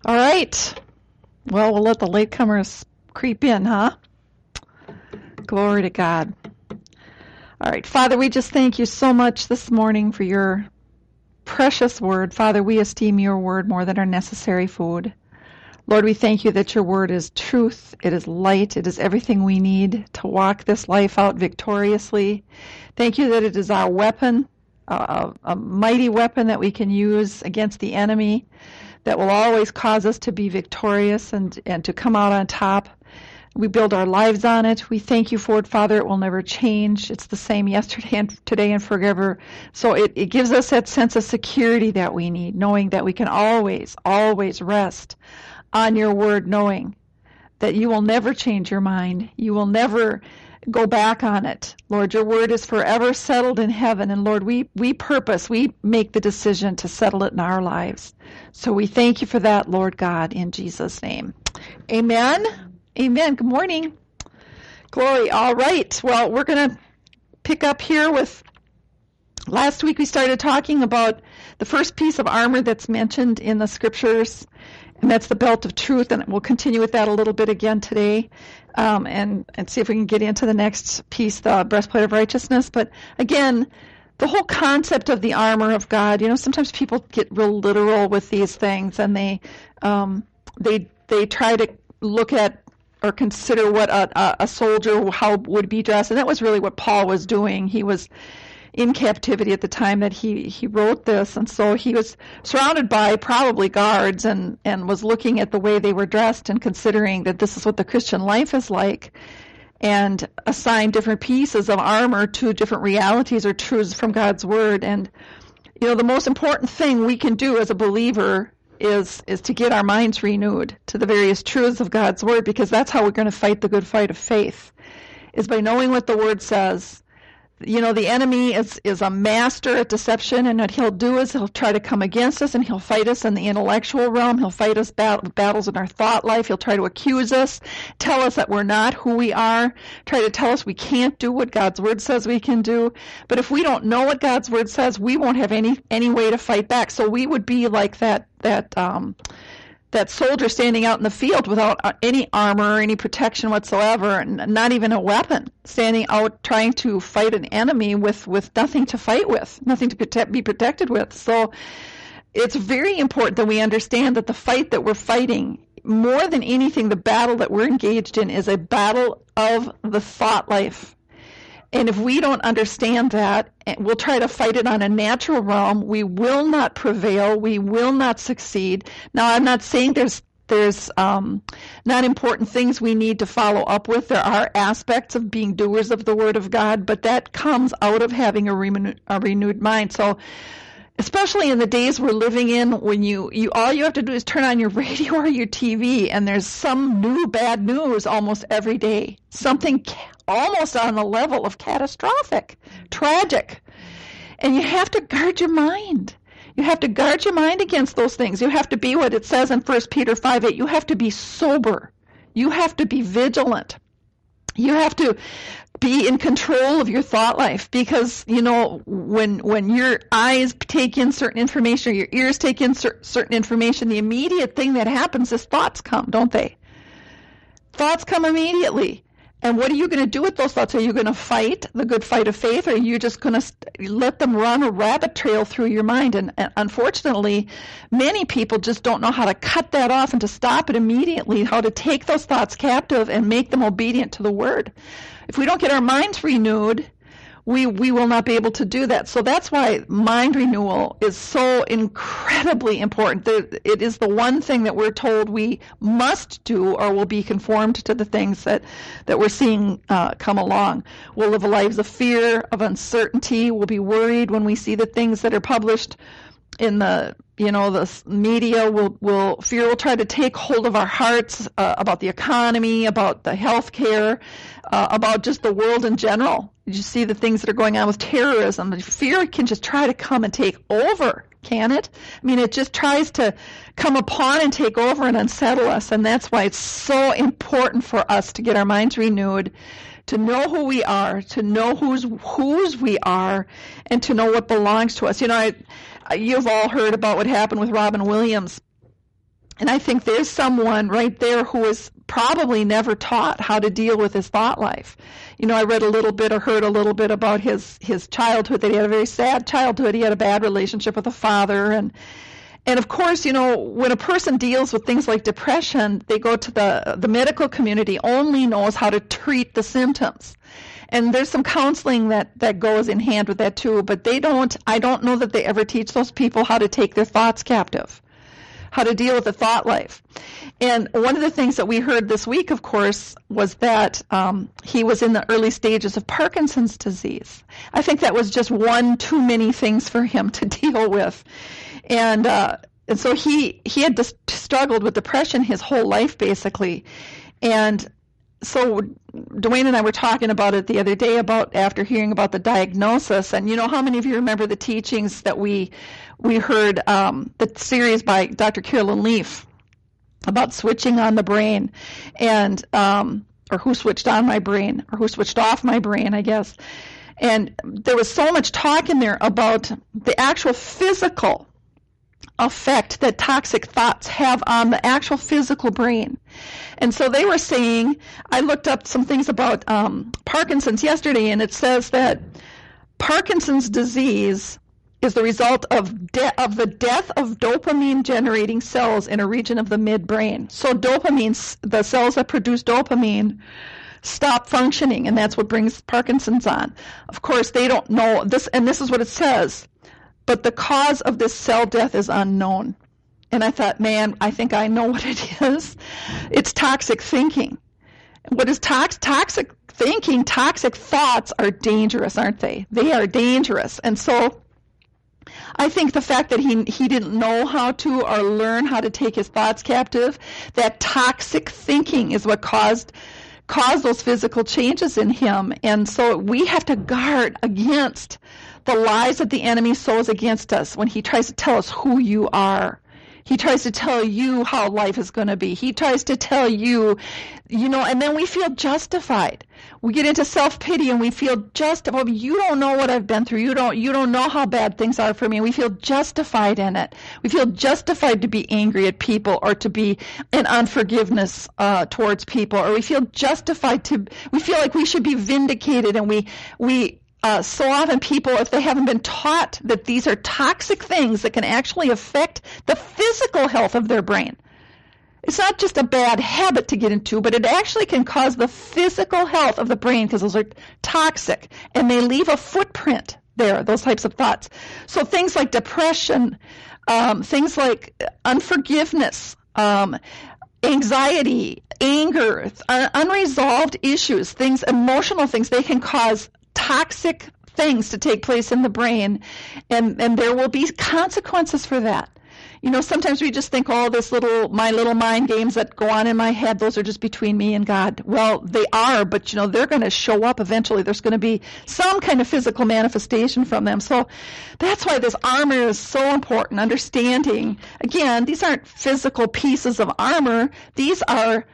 All right. Well, we'll let the latecomers creep in, huh? Glory to God. All right. Father, we just thank you so much this morning for your precious word. Father, we esteem your word more than our necessary food. Lord, we thank you that your word is truth, it is light, it is everything we need to walk this life out victoriously. Thank you that it is our weapon, a mighty weapon that we can use against the enemy, that will always cause us to be victorious and to come out on top. We build our lives on it. We thank you for it, Father. It will never change. It's the same yesterday and today and forever. So it gives us that sense of security that we need, knowing that we can always, always rest on your word, knowing that you will never change your mind. You will never go back on it. Lord, your word is forever settled in heaven. And Lord, we make the decision to settle it in our lives. So we thank you for that, Lord God, in Jesus' name. Amen. Amen. Good morning. Glory. All right. Well, we're going to pick up here with, last week we started talking about the first piece of armor that's mentioned in the scriptures, and that's the belt of truth, and we'll continue with that a little bit again today, and see if we can get into the next piece, the breastplate of righteousness. But again, the whole concept of the armor of God, sometimes people get real literal with these things, and they try to look at or consider what a soldier, how would be dressed, and that was really what Paul was doing. He was in captivity at the time that he wrote this, and so he was surrounded by probably guards and was looking at the way they were dressed and considering that this is what the Christian life is like, and assigned different pieces of armor to different realities or truths from God's word. And the most important thing we can do as a believer is to get our minds renewed to the various truths of God's word, because that's how we're going to fight the good fight of faith, is by knowing what the word says. The enemy is a master at deception, and what he'll do is he'll try to come against us, and he'll fight us in the intellectual realm. He'll fight us battles in our thought life. He'll try to accuse us, tell us that we're not who we are, try to tell us we can't do what God's word says we can do. But if we don't know what God's word says, we won't have any way to fight back. So we would be like that soldier standing out in the field without any armor or any protection whatsoever, and not even a weapon, standing out trying to fight an enemy with nothing to fight with, nothing to be protected with. So it's very important that we understand that the fight that we're fighting, more than anything, the battle that we're engaged in is a battle of the thought life. And if we don't understand that, we'll try to fight it on a natural realm. We will not prevail. We will not succeed. Now, I'm not saying there's not important things we need to follow up with. There are aspects of being doers of the Word of God, but that comes out of having a renewed mind. So, especially in the days we're living in, when you all you have to do is turn on your radio or your TV, and there's some new bad news almost every day. Something almost on the level of catastrophic, tragic. And you have to guard your mind. You have to guard your mind against those things. You have to be what it says in 1 Peter 5:8. You have to be sober. You have to be vigilant. You have to be in control of your thought life, because when your eyes take in certain information, or your ears take in certain information, the immediate thing that happens is thoughts come, don't they? Thoughts come immediately. And what are you going to do with those thoughts? Are you going to fight the good fight of faith, or are you just going to let them run a rabbit trail through your mind? And unfortunately, many people just don't know how to cut that off and to stop it immediately, how to take those thoughts captive and make them obedient to the Word. If we don't get our minds renewed, we will not be able to do that. So that's why mind renewal is so incredibly important. It is the one thing that we're told we must do, or we'll be conformed to the things that we're seeing come along. We'll live lives of fear, of uncertainty. We'll be worried when we see the things that are published in the media. Fear will try to take hold of our hearts about the economy, about the health care, about just the world in general. You just see the things that are going on with terrorism. The fear can just try to come and take over, can it? I mean, it just tries to come upon and take over and unsettle us, and that's why it's so important for us to get our minds renewed, to know who we are, to know whose we are, and to know what belongs to us. You've all heard about what happened with Robin Williams And I think there's someone right there who was probably never taught how to deal with his thought life. I read a little bit or heard a little bit about his childhood, that he had a very sad childhood. He had a bad relationship with a father. And of course, when a person deals with things like depression, they go to the medical community only knows how to treat the symptoms. And there's some counseling that goes in hand with that too, but I don't know that they ever teach those people how to take their thoughts captive, how to deal with the thought life. And one of the things that we heard this week, of course, was that he was in the early stages of Parkinson's disease. I think that was just one too many things for him to deal with. And so he had struggled with depression his whole life, basically. And so Dwayne and I were talking about it the other day, about after hearing about the diagnosis. And how many of you remember the teachings that we heard, the series by Dr. Carolyn Leaf about switching on the brain, and or who switched on my brain, or who switched off my brain, I guess. And there was so much talk in there about the actual physical effect that toxic thoughts have on the actual physical brain. And so they were saying, I looked up some things about Parkinson's yesterday, and it says that Parkinson's disease is the result of the death of dopamine-generating cells in a region of the midbrain. So dopamine, the cells that produce dopamine, stop functioning, and that's what brings Parkinson's on. Of course, they don't know this, and this is what it says, but the cause of this cell death is unknown. And I thought, man, I think I know what it is. It's toxic thinking. What is toxic thinking? Toxic thoughts are dangerous, aren't they? They are dangerous. And so I think the fact that he didn't know how to or learn how to take his thoughts captive, that toxic thinking is what caused those physical changes in him. And so we have to guard against the lies that the enemy sows against us when he tries to tell us who you are. He tries to tell you how life is going to be. He tries to tell you, and then we feel justified. We get into self-pity and we feel justified. You don't know what I've been through. You don't know how bad things are for me. We feel justified in it. We feel justified to be angry at people, or to be in unforgiveness towards people, or we feel justified we feel like we should be vindicated, and we so often people, if they haven't been taught that these are toxic things that can actually affect the physical health of their brain. It's not just a bad habit to get into, but it actually can cause the physical health of the brain, because those are toxic, and they leave a footprint there, those types of thoughts. So things like depression, things like unforgiveness, anxiety, anger, unresolved issues, emotional things, they can cause toxic things to take place in the brain, and there will be consequences for that. Sometimes we just think, my little mind games that go on in my head, those are just between me and God. Well, they are, but they're going to show up eventually. There's going to be some kind of physical manifestation from them. So that's why this armor is so important. Understanding, again, these aren't physical pieces of armor. These are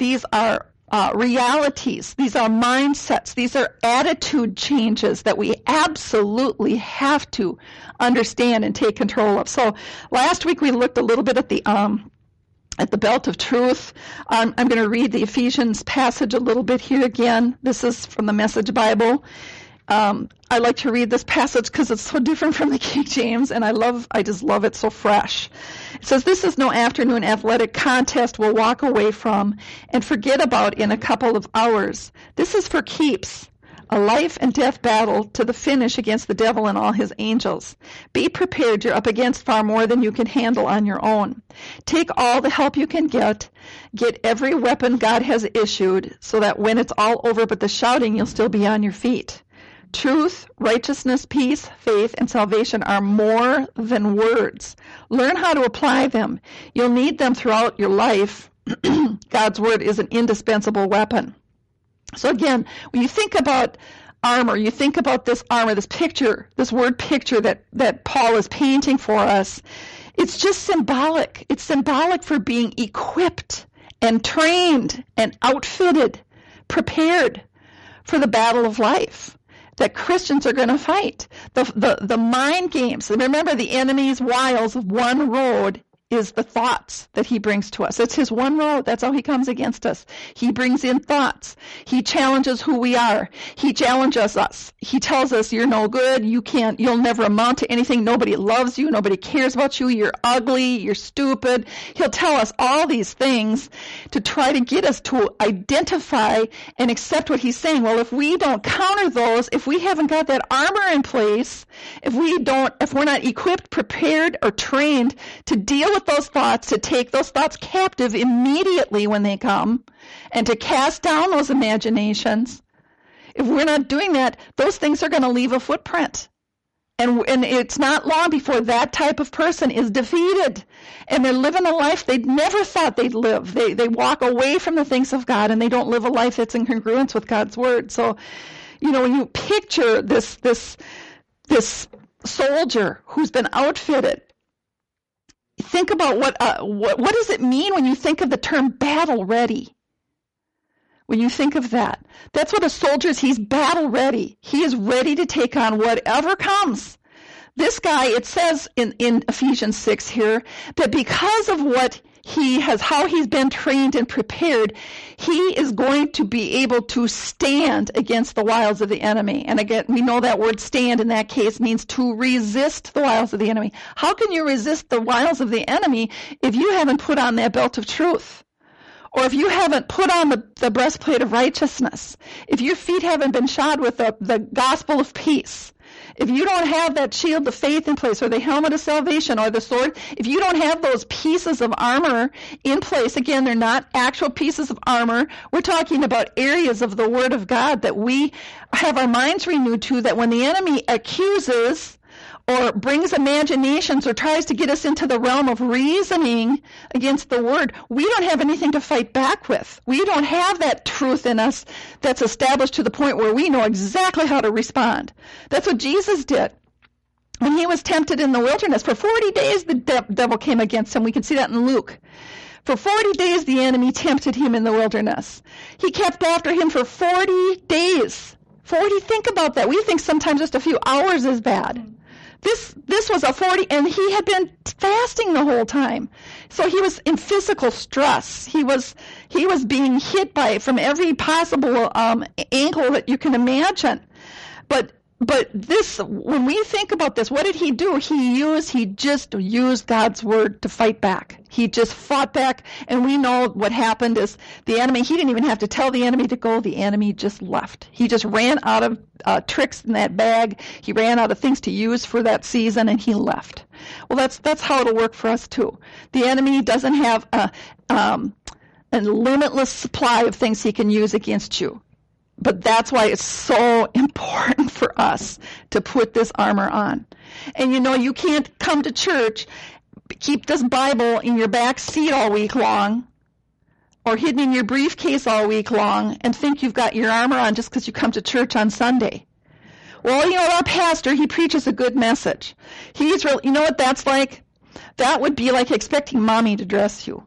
realities. These are mindsets. These are attitude changes that we absolutely have to understand and take control of. So last week we looked a little bit at the belt of truth. I'm going to read the Ephesians passage a little bit here again. This is from the Message Bible. I like to read this passage because it's so different from the King James, and I just love it, so fresh. It says, "This is no afternoon athletic contest we'll walk away from and forget about in a couple of hours. This is for keeps, a life and death battle to the finish against the devil and all his angels. Be prepared. You're up against far more than you can handle on your own. Take all the help you can get. Get every weapon God has issued, so that when it's all over but the shouting, you'll still be on your feet. Truth, righteousness, peace, faith, and salvation are more than words. Learn how to apply them. You'll need them throughout your life. God's word is an indispensable weapon." So again, when you think about armor, you think about this armor, this picture, this word picture that Paul is painting for us. It's just symbolic. It's symbolic for being equipped and trained and outfitted, prepared for the battle of life that Christians are going to fight. The mind games. Remember, the enemy's wiles of one road is the thoughts that he brings to us. It's his one road. That's how he comes against us. He brings in thoughts. He challenges who we are. He challenges us. He tells us, you're no good. You'll never amount to anything. Nobody loves you. Nobody cares about you. You're ugly. You're stupid. He'll tell us all these things to try to get us to identify and accept what he's saying. Well, if we don't counter those, if we haven't got that armor in place, if we're not equipped, prepared, or trained to deal with those thoughts, to take those thoughts captive immediately when they come, and to cast down those imaginations, if we're not doing that, those things are going to leave a footprint. And it's not long before that type of person is defeated. And they're living a life they never thought they'd live. They walk away from the things of God, and they don't live a life that's in congruence with God's word. So, when you picture this soldier who's been outfitted, think about what does it mean when you think of the term battle ready? When you think of that, that's what a soldier is. He's battle ready. He is ready to take on whatever comes. This guy, it says in Ephesians 6 here, that because of what he has, how he's been trained and prepared, he is going to be able to stand against the wiles of the enemy. And again, we know that word stand in that case means to resist the wiles of the enemy. How can you resist the wiles of the enemy if you haven't put on that belt of truth? Or if you haven't put on the breastplate of righteousness, if your feet haven't been shod with the gospel of peace, if you don't have that shield of faith in place, or the helmet of salvation, or the sword, if you don't have those pieces of armor in place, again, they're not actual pieces of armor. We're talking about areas of the Word of God that we have our minds renewed to, that when the enemy accuses or brings imaginations or tries to get us into the realm of reasoning against the Word, we don't have anything to fight back with. We don't have that truth in us that's established to the point where we know exactly how to respond. That's what Jesus did. When he was tempted in the wilderness, for 40 days the devil came against him. We can see that in Luke. For 40 days the enemy tempted him in the wilderness. He kept after him for 40 days. 40, think about that. We think sometimes just a few hours is bad. This was a 40, and he had been fasting the whole time. So he was in physical stress. He was being hit from every possible angle that you can imagine. But this, when we think about this, what did he do? He just used God's word to fight back. He just fought back, and we know what happened is the enemy, he didn't even have to tell the enemy to go. The enemy just left. He just ran out of tricks in that bag. He ran out of things to use for that season, and he left. Well, that's how it'll work for us too. The enemy doesn't have a limitless supply of things he can use against you. But that's why it's so important for us to put this armor on. And you can't come to church, keep this Bible in your back seat all week long, or hidden in your briefcase all week long, and think you've got your armor on just because you come to church on Sunday. Well, our pastor, he preaches a good message. He's real. You know what that's like? That would be like expecting mommy to dress you.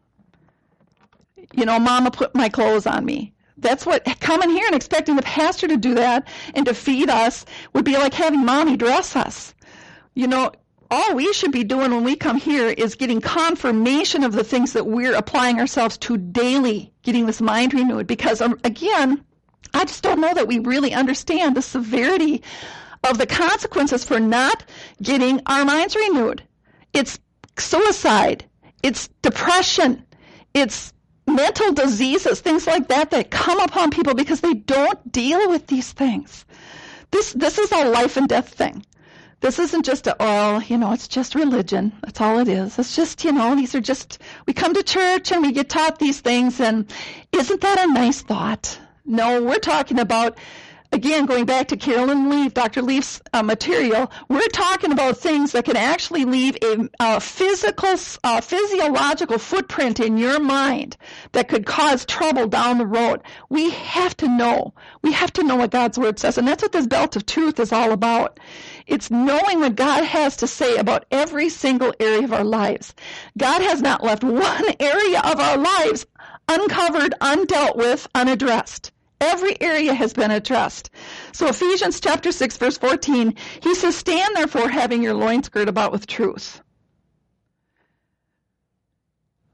Mama put my clothes on me. That's what coming here and expecting the pastor to do that and to feed us would be like having mommy dress us. All we should be doing when we come here is getting confirmation of the things that we're applying ourselves to daily, getting this mind renewed. Because, again, I just don't know that we really understand the severity of the consequences for not getting our minds renewed. It's suicide. It's depression. It's mental diseases, things like that come upon people because they don't deal with these things. This is a life and death thing. This isn't just it's just religion. That's all it is. It's just, these are just, we come to church and we get taught these things, and isn't that a nice thought? No, we're talking about, again, going back to Carolyn Leaf, Dr. Leaf's material, we're talking about things that can actually leave a physiological footprint in your mind that could cause trouble down the road. We have to know. We have to know what God's Word says, and that's what this belt of truth is all about. It's knowing what God has to say about every single area of our lives. God has not left one area of our lives uncovered, undealt with, unaddressed. Every area has been addressed. So Ephesians chapter 6, verse 14, he says, "Stand therefore, having your loins girt about with truth."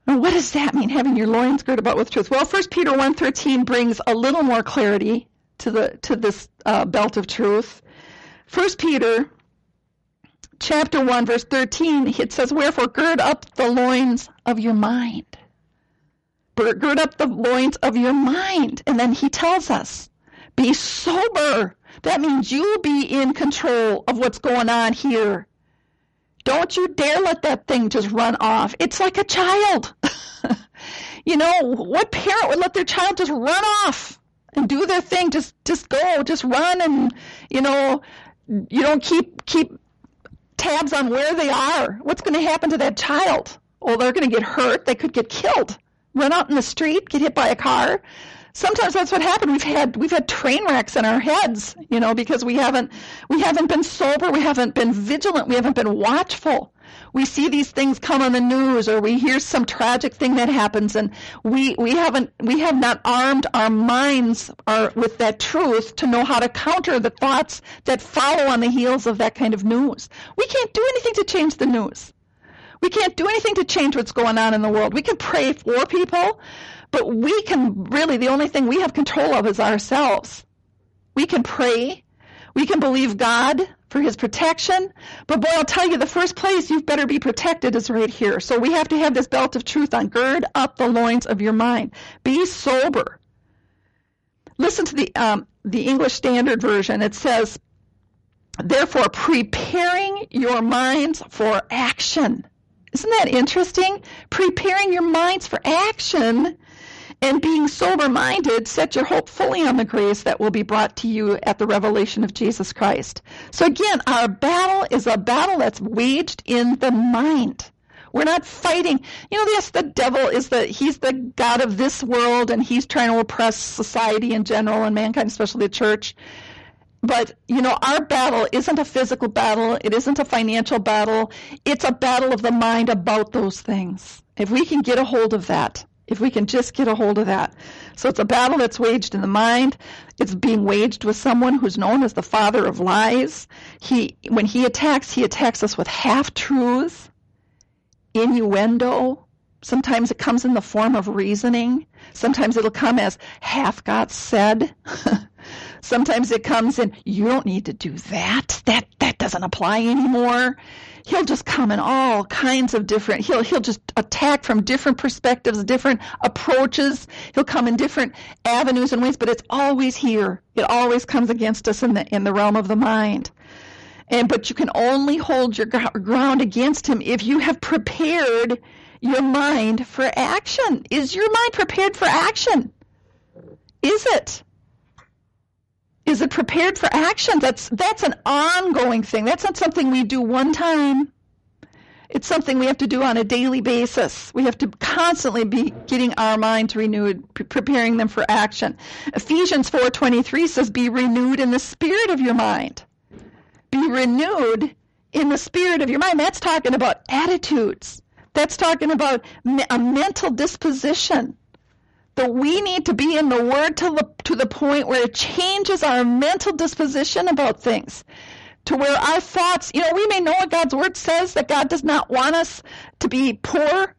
Now, what does that mean, having your loins girded about with truth? Well, 1 Peter 1:13 brings a little more clarity to this belt of truth. 1 Peter chapter 1, verse 13, it says, "Wherefore gird up the loins of your mind." Gird up the loins of your mind. And then he tells us, be sober. That means you be in control of what's going on here. Don't you dare let that thing just run off. It's like a child. What parent would let their child just run off and do their thing? Just go, just run, and, you don't keep tabs on where they are. What's going to happen to that child? Well, they're going to get hurt. They could get killed. Run out in the street, get hit by a car. Sometimes that's what happened. We've had train wrecks in our heads, because we haven't been sober, we haven't been vigilant, we haven't been watchful. We see these things come on the news, or we hear some tragic thing that happens, and we have not armed our minds with that truth to know how to counter the thoughts that follow on the heels of that kind of news. We can't do anything to change the news. We can't do anything to change what's going on in the world. We can pray for people, but we can really, the only thing we have control of is ourselves. We can pray. We can believe God for his protection. But boy, I'll tell you, the first place you better be protected is right here. So we have to have this belt of truth on. Gird up the loins of your mind. Be sober. Listen to the English Standard Version. It says, therefore, preparing your minds for action. Isn't that interesting? Preparing your minds for action and being sober-minded, set your hope fully on the grace that will be brought to you at the revelation of Jesus Christ. So again, our battle is a battle that's waged in the mind. We're not fighting. Yes, the devil he's the god of this world, and he's trying to oppress society in general and mankind, especially the church. But, our battle isn't a physical battle. It isn't a financial battle. It's a battle of the mind about those things. If we can get a hold of that, if we can just get a hold of that. So it's a battle that's waged in the mind. It's being waged with someone who's known as the father of lies. When he attacks us with half-truths, innuendo. Sometimes it comes in the form of reasoning. Sometimes it'll come as half got said. Sometimes it comes in, you don't need to do that. That doesn't apply anymore. He'll just come in all kinds of different, he'll just attack from different perspectives, different approaches. He'll come in different avenues and ways, but it's always here. It always comes against us in the realm of the mind. But you can only hold your ground against him if you have prepared your mind for action. Is your mind prepared for action? Is it? Is it prepared for action? That's an ongoing thing. That's not something we do one time. It's something we have to do on a daily basis. We have to constantly be getting our minds renewed, preparing them for action. Ephesians 4:23 says, be renewed in the spirit of your mind. Be renewed in the spirit of your mind. That's talking about attitudes. That's talking about a mental disposition. That we need to be in the Word to the point where it changes our mental disposition about things. To where our thoughts, we may know what God's Word says, that God does not want us to be poor.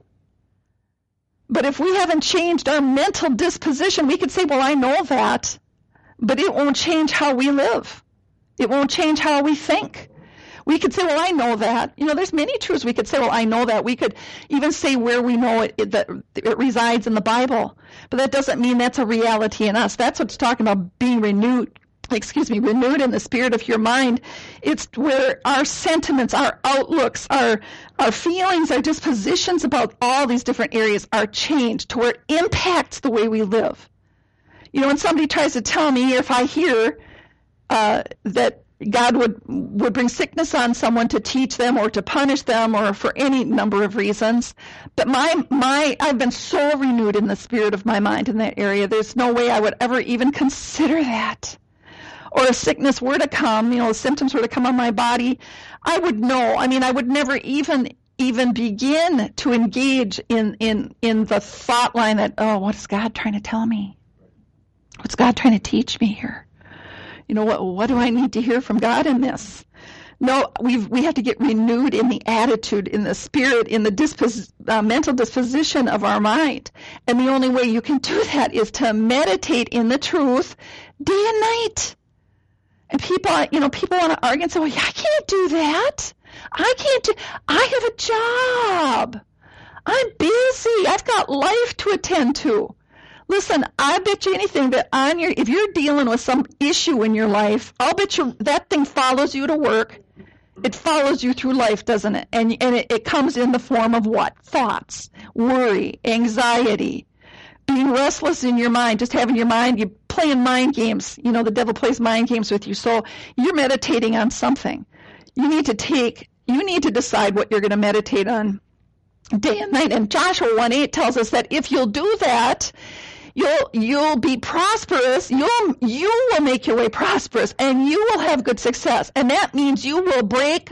But if we haven't changed our mental disposition, we could say, well, I know that. But it won't change how we live. It won't change how we think. We could say, well, I know that. There's many truths we could say, well, I know that. We could even say where we know that it resides in the Bible. But that doesn't mean that's a reality in us. That's what's talking about being renewed in the spirit of your mind. It's where our sentiments, our outlooks, our feelings, our dispositions about all these different areas are changed to where it impacts the way we live. When somebody tries to tell me, if I hear that God would bring sickness on someone to teach them or to punish them or for any number of reasons. But I've been so renewed in the spirit of my mind in that area. There's no way I would ever even consider that. Or a sickness were to come, the symptoms were to come on my body, I would know. I would never even begin to engage in the thought line that, oh, what is God trying to tell me? What's God trying to teach me here? What do I need to hear from God in this? No, we have to get renewed in the attitude, in the spirit, in the mental disposition of our mind. And the only way you can do that is to meditate in the truth day and night. And people want to argue and say, well, I can't do that. I have a job. I'm busy. I've got life to attend to. Listen, I bet you anything that if you're dealing with some issue in your life, I'll bet you that thing follows you to work. It follows you through life, doesn't it? And it comes in the form of what? Thoughts, worry, anxiety, being restless in your mind, just having your mind, you're playing mind games. The devil plays mind games with you. So you're meditating on something. You need to decide what you're going to meditate on day and night. And Joshua 1:8 tells us that if you'll do that, you'll be prosperous. You will make your way prosperous, and you will have good success. And that means you will break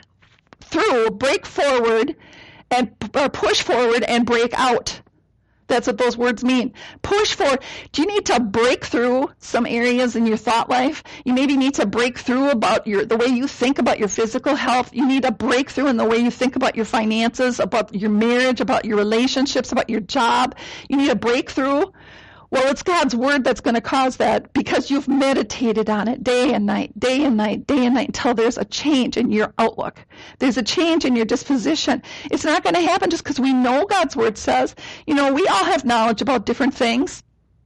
forward, or push forward and break out. That's what those words mean. Push forward. Do you need to break through some areas in your thought life? You maybe need to break through about the way you think about your physical health. You need a breakthrough in the way you think about your finances, about your marriage, about your relationships, about your job. You need a breakthrough. Well, it's God's word that's going to cause that, because you've meditated on it day and night, day and night, day and night, until there's a change in your outlook. There's a change in your disposition. It's not going to happen just because we know God's word says. We all have knowledge about different things.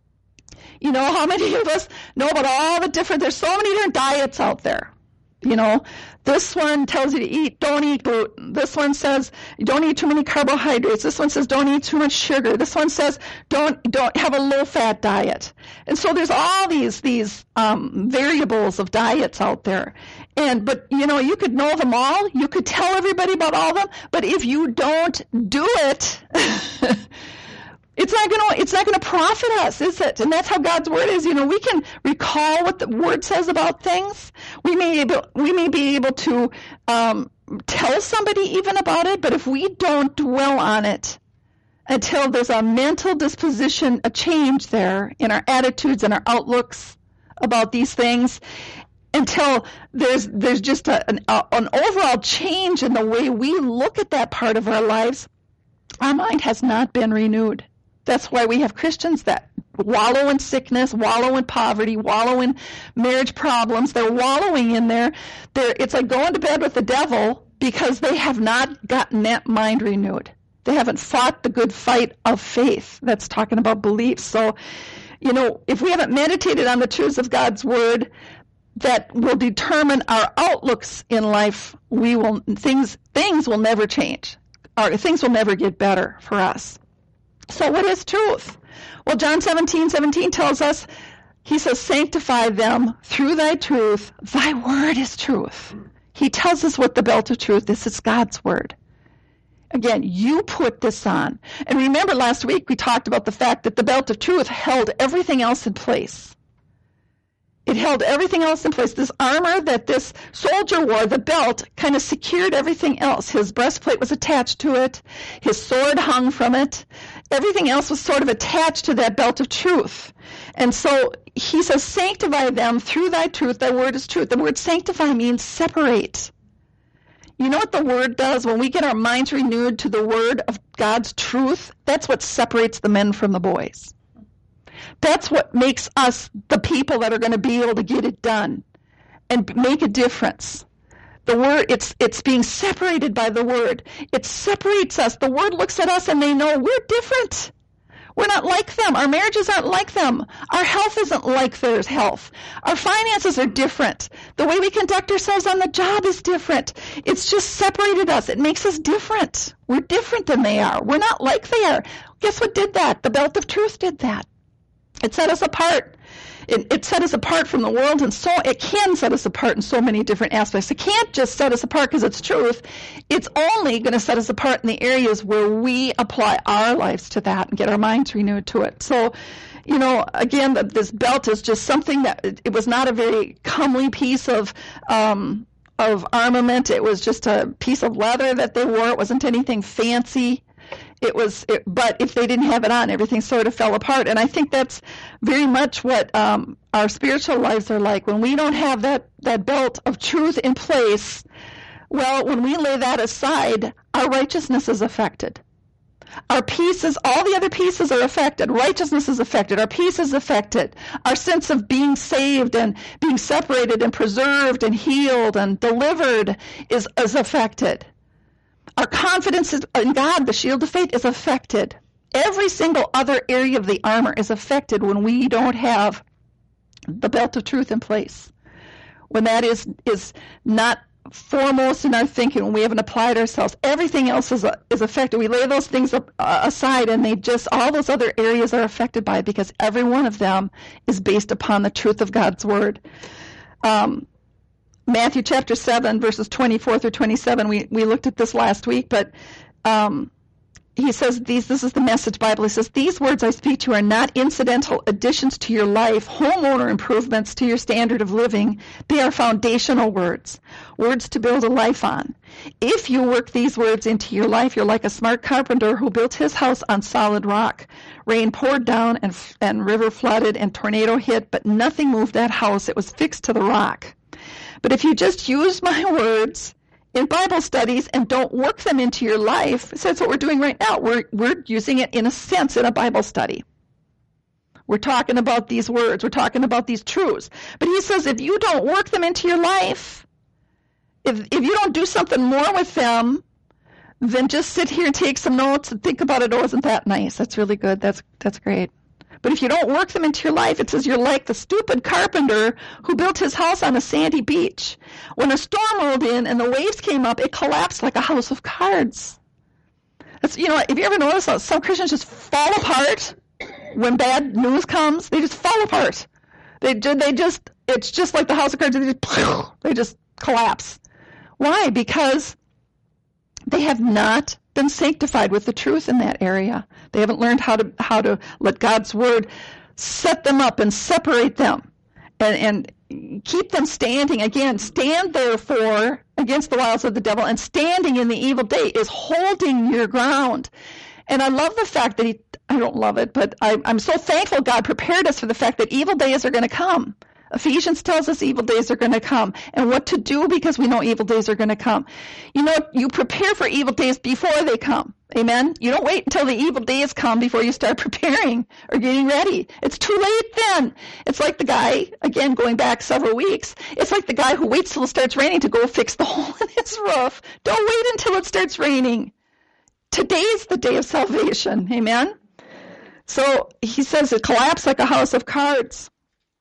How many of us know about all the different, there's so many different diets out there. This one tells you to don't eat gluten. This one says don't eat too many carbohydrates. This one says don't eat too much sugar. This one says don't have a low-fat diet. And so there's all these variables of diets out there. But you could know them all. You could tell everybody about all of them. But if you don't do it, it's not going to profit us, is it? And that's how God's word is. We can recall what the word says about things. We may be able to tell somebody even about it, but if we don't dwell on it until there's a mental disposition, a change there in our attitudes and our outlooks about these things, until there's just an overall change in the way we look at that part of our lives, our mind has not been renewed. That's why we have Christians that wallow in sickness, wallow in poverty, wallow in marriage problems. They're wallowing in there. It's like going to bed with the devil because they have not gotten that mind renewed. They haven't fought the good fight of faith. That's talking about beliefs. So, if we haven't meditated on the truths of God's word that will determine our outlooks in life, things will never change. Things will never get better for us. So what is truth? Well, John 17:17 tells us, he says, sanctify them through thy truth. Thy word is truth. He tells us what the belt of truth is. It's God's word. Again, you put this on. And remember last week we talked about the fact that the belt of truth held everything else in place. It held everything else in place. This armor that this soldier wore, the belt, kind of secured everything else. His breastplate was attached to it. His sword hung from it. Everything else was sort of attached to that belt of truth. And so he says, sanctify them through thy truth. Thy word is truth. The word sanctify means separate. You know what the word does? When we get our minds renewed to the word of God's truth, that's what separates the men from the boys. That's what makes us the people that are going to be able to get it done and make a difference. The word, it's being separated by the word. It separates us. The word looks at us and they know we're different. We're not like them. Our marriages aren't like them. Our health isn't like their health. Our finances are different. The way we conduct ourselves on the job is different. It's just separated us. It makes us different. We're different than they are. We're not like they are. Guess what did that? The belt of truth did that. It set us apart. It set us apart from the world, and so it can set us apart in so many different aspects. It can't just set us apart because it's truth. It's only going to set us apart in the areas where we apply our lives to that and get our minds renewed to it. So, again, this belt is just something that it was not a very comely piece of armament. It was just a piece of leather that they wore. It wasn't anything fancy. But if they didn't have it on, everything sort of fell apart. And I think that's very much what our spiritual lives are like. When we don't have that belt of truth in place, Well, when we lay that aside, our righteousness is affected. Our pieces, all the other pieces are affected. Righteousness is affected. Our peace is affected. Our sense of being saved and being separated and preserved and healed and delivered is affected. Our confidence in God, the shield of faith, is affected. Every single other area of the armor is affected when we don't have the belt of truth in place. When that is not foremost in our thinking, when we haven't applied ourselves, everything else is affected. We lay those things aside, and all those other areas are affected by it, because every one of them is based upon the truth of God's word. Matthew chapter 7, verses 24 through 27, we looked at this last week, but he says, this is the Message Bible. He says, "These words I speak to you are not incidental additions to your life, homeowner improvements to your standard of living. They are foundational words, words to build a life on. If you work these words into your life, you're like a smart carpenter who built his house on solid rock. Rain poured down and river flooded and tornado hit, but nothing moved that house. It was fixed to the rock. But if you just use my words in Bible studies and don't work them into your life," so that's what we're doing right now. We're using it in a sense in a Bible study. We're talking about these words. We're talking about these truths. But he says if you don't work them into your life, if you don't do something more with them than just sit here and take some notes and think about it, oh, isn't that nice? That's really good. That's great. But if you don't work them into your life, it says you're like the stupid carpenter who built his house on a sandy beach. When a storm rolled in and the waves came up, it collapsed like a house of cards. If you ever notice how some Christians just fall apart when bad news comes, they just fall apart. It's just like the house of cards. They just collapse. Why? Because they have not been sanctified with the truth in that area. They haven't learned how to let God's word set them up and separate them and keep them standing. Again, stand therefore against the wiles of the devil, and standing in the evil day is holding your ground. And I love the fact that I don't love it, but I'm so thankful God prepared us for the fact that evil days are going to come. Ephesians tells us evil days are going to come, and what to do because we know evil days are going to come. You prepare for evil days before they come. Amen? You don't wait until the evil days come before you start preparing or getting ready. It's too late then. It's like the guy, again, going back several weeks, it's like the guy who waits till it starts raining to go fix the hole in his roof. Don't wait until it starts raining. Today's the day of salvation. Amen? So he says it collapsed like a house of cards.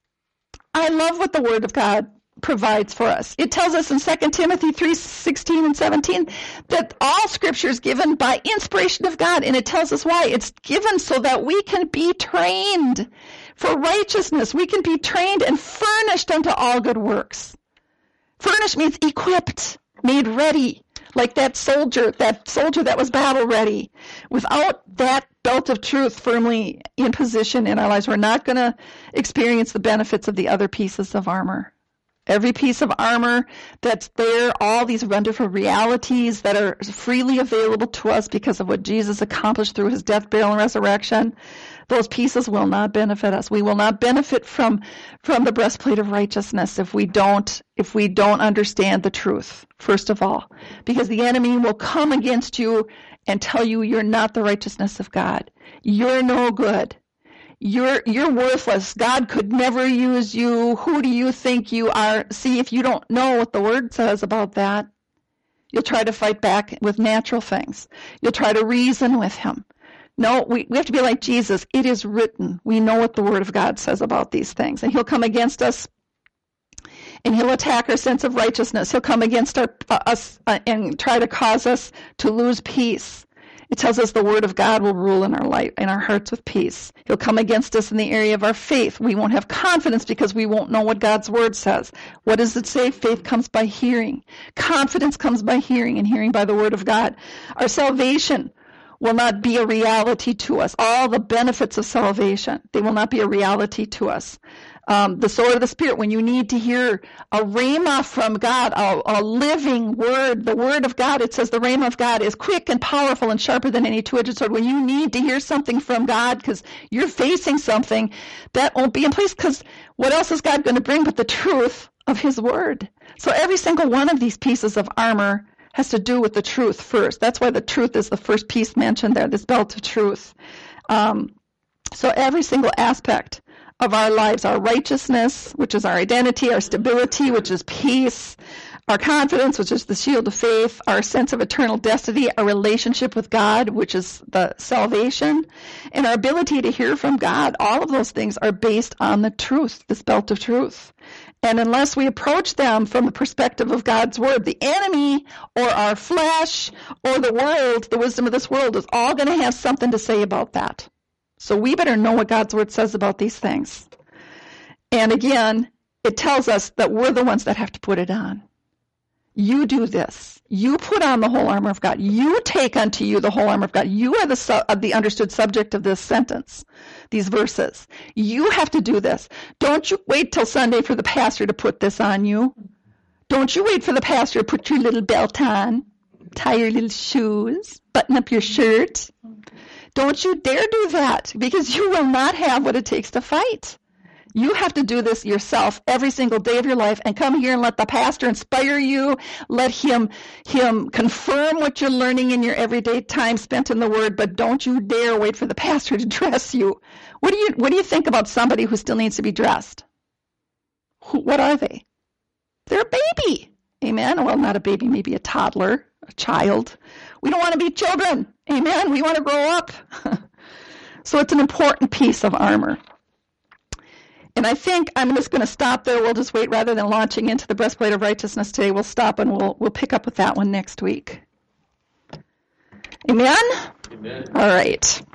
I love what the Word of God provides for us. It tells us in 2 Timothy 3:16 and 17 that all Scripture is given by inspiration of God, and it tells us why. It's given so that we can be trained for righteousness. We can be trained and furnished unto all good works. Furnished means equipped, made ready, like that soldier that was battle ready. Without that belt of truth firmly in position in our lives, we're not going to experience the benefits of the other pieces of armor. Every piece of armor that's there, all these wonderful realities that are freely available to us because of what Jesus accomplished through his death, burial, and resurrection, those pieces will not benefit us. We will not benefit from the breastplate of righteousness if we don't understand the truth, first of all. Because the enemy will come against you and tell you you're not the righteousness of God. You're no good. You're worthless. God could never use you. Who do you think you are? See, if you don't know what the Word says about that, you'll try to fight back with natural things. You'll try to reason with him. No, we have to be like Jesus. It is written. We know what the Word of God says about these things. And he'll come against us, and he'll attack our sense of righteousness. He'll come against us and try to cause us to lose peace. It tells us the Word of God will rule in our life, in our hearts with peace. He'll come against us in the area of our faith. We won't have confidence because we won't know what God's Word says. What does it say? Faith comes by hearing. Confidence comes by hearing, and hearing by the Word of God. Our salvation will not be a reality to us. All the benefits of salvation, they will not be a reality to us. The sword of the Spirit, when you need to hear a rhema from God, a living word, the Word of God, it says the rhema of God is quick and powerful and sharper than any two-edged sword. When you need to hear something from God because you're facing something, that won't be in place, because what else is God going to bring but the truth of his word. So every single one of these pieces of armor has to do with the truth first. That's why the truth is the first piece mentioned there, this belt of truth. So every single aspect of our lives, our righteousness, which is our identity, our stability, which is peace, our confidence, which is the shield of faith, our sense of eternal destiny, our relationship with God, which is the salvation, and our ability to hear from God, all of those things are based on the truth, this belt of truth. And unless we approach them from the perspective of God's word, the enemy or our flesh or the world, the wisdom of this world, is all going to have something to say about that. So we better know what God's word says about these things. And again, it tells us that we're the ones that have to put it on. You do this. You put on the whole armor of God. You take unto you the whole armor of God. You are the understood subject of this sentence, these verses. You have to do this. Don't you wait till Sunday for the pastor to put this on you. Don't you wait for the pastor to put your little belt on, tie your little shoes, button up your shirt. Don't you dare do that, because you will not have what it takes to fight. You have to do this yourself every single day of your life, and come here and let the pastor inspire you. Let him confirm what you're learning in your everyday time spent in the Word, but don't you dare wait for the pastor to dress you. What do you think about somebody who still needs to be dressed? What are they? They're a baby. Amen? Well, not a baby, maybe a toddler, a child. We don't want to be children. Amen? We want to grow up. So it's an important piece of armor. And I think I'm just going to stop there. We'll just wait rather than launching into the breastplate of righteousness today. We'll stop and we'll pick up with that one next week. Amen? Amen. All right.